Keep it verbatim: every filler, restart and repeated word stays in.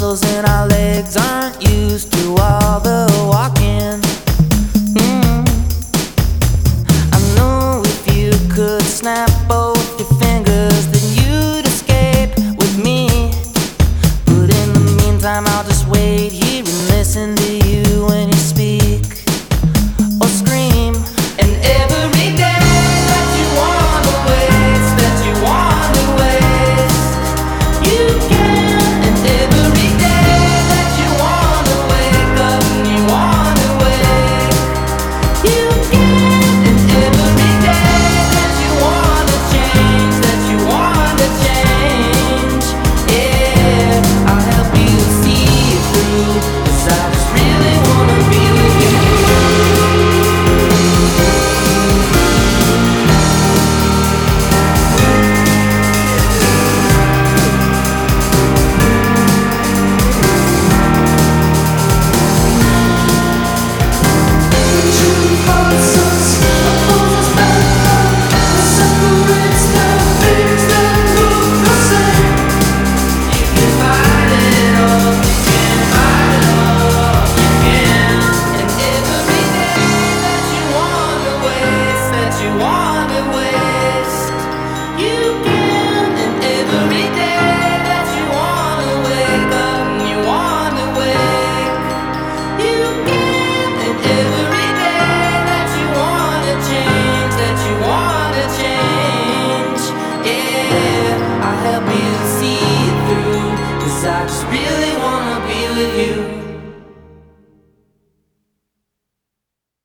muscles in our legs aren't used to all the walking. mm. I know if you could snap both your fingers, then you'd escape with me. But in the meantime, I'll just wait here and listen to you when you speak or scream. And every day that you wanna waste, that you wanna waste, you can. And every day that you wanna wake up and you wanna wake, you can. And every day that you wanna change, that you wanna change, yeah, I'll help you see it through, 'cause I just really wanna be with you. I just really wanna be with you.